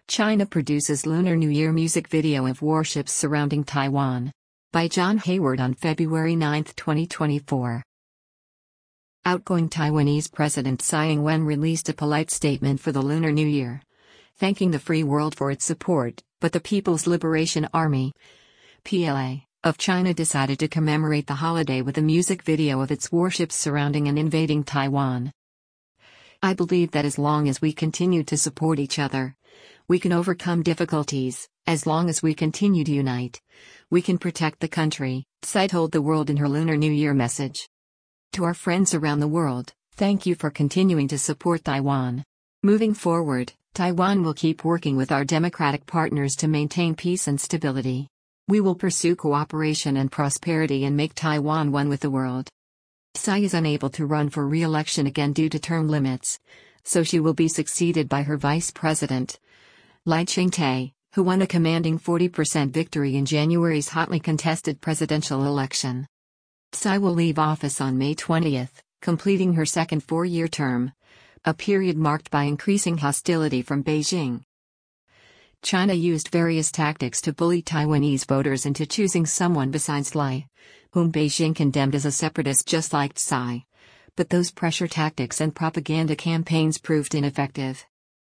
China produces Lunar New Year music video of warships surrounding Taiwan. By John Hayward on February 9, 2024. Outgoing Taiwanese President Tsai Ing-wen released a polite statement for the Lunar New Year, thanking the free world for its support, but the People's Liberation Army (PLA) of China decided to commemorate the holiday with a music video of its warships surrounding and invading Taiwan. I believe that as long as we continue to support each other, we can overcome difficulties. As long as we continue to unite, we can protect the country, Tsai told the world in her Lunar New Year message. To our friends around the world, thank you for continuing to support Taiwan. Moving forward, Taiwan will keep working with our democratic partners to maintain peace and stability. We will pursue cooperation and prosperity and make Taiwan one with the world. Tsai is unable to run for re-election again due to term limits, so she will be succeeded by her vice president, Lai Ching-te, who won a commanding 40% victory in January's hotly contested presidential election. Tsai will leave office on May 20, completing her second four-year term, a period marked by increasing hostility from Beijing. China used various tactics to bully Taiwanese voters into choosing someone besides Lai, whom Beijing condemned as a separatist just like Tsai. But those pressure tactics and propaganda campaigns proved ineffective.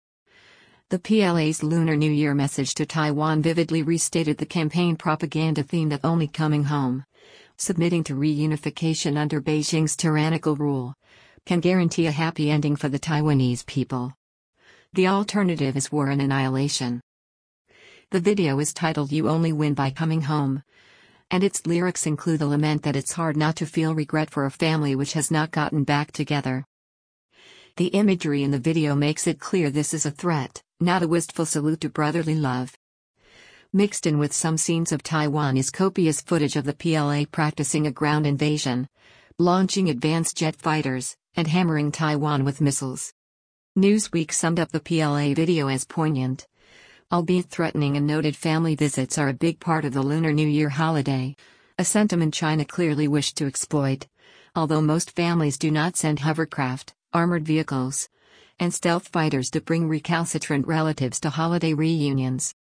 The PLA's Lunar New Year message to Taiwan vividly restated the campaign propaganda theme that only coming home, submitting to reunification under Beijing's tyrannical rule, can guarantee a happy ending for the Taiwanese people. The alternative is war and annihilation. The video is titled "You Only Win by Coming Home," and its lyrics include a lament that it's hard not to feel regret for a family which has not gotten back together. The imagery in the video makes it clear this is a threat, not a wistful salute to brotherly love. Mixed in with some scenes of Taiwan is copious footage of the PLA practicing a ground invasion, launching advanced jet fighters, and hammering Taiwan with missiles. Newsweek summed up the PLA video as poignant, albeit threatening, and noted family visits are a big part of the Lunar New Year holiday, a sentiment China clearly wished to exploit, although most families do not send hovercraft, armored vehicles, and stealth fighters to bring recalcitrant relatives to holiday reunions.